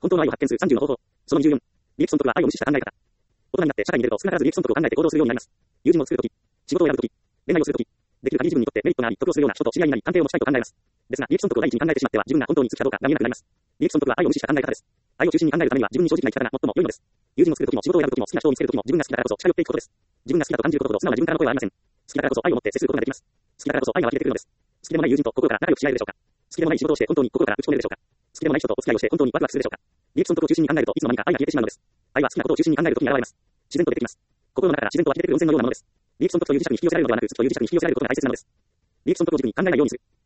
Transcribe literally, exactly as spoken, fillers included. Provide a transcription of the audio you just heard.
本当の愛を発見するさんじゅうの方法。そのにじゅうよん。リエクソンとは愛を無視した考え方。大人になって社会に出ると少なからずリエクソンと考えて行動するようになります。友人を作るとき、仕事を選ぶとき、恋愛をするとき、できる限り自分にとってメリットがあり、得をするような人と知り合いになり、関係を持ちたいと考えます。ですが、リエクソンとを第一に考えてしまっては、自分が本当に好きかどうかが見えなくなります。リエクソンとは愛を無視した考え方です。愛を中心に考えるためには、自分に正直な生き方が最も良いのです。友人を作るときも、仕事を選ぶときも、好きな人を見つけるときも、自分が好きだからこそ近寄っていくことです。自分が好きだと感じることほど、素直な自分からの声はありません。好きだからこそ愛を持って接することができます。好きだからこそ愛が湧き出てくるのです。好きでもない友人と心から仲良くし合えるでしょうか。好きでもない仕事をして本当に心から打ち込めるでしょうか。好きでもない人とお付き合いをして本当にワクワクするでしょうか。リエクソンとを中心に考えると、いつの間にか愛が消えてしまうのです。愛は好きなことを中心に考えるときに現れます。自然と出てきます。心の中から自然と湧き出てくる温泉のようなものです。リエクソンという磁石に引き寄せられるのではなく、土という磁石に引き寄せられることが大切なのです。リエクソンとを軸に考えないようにする。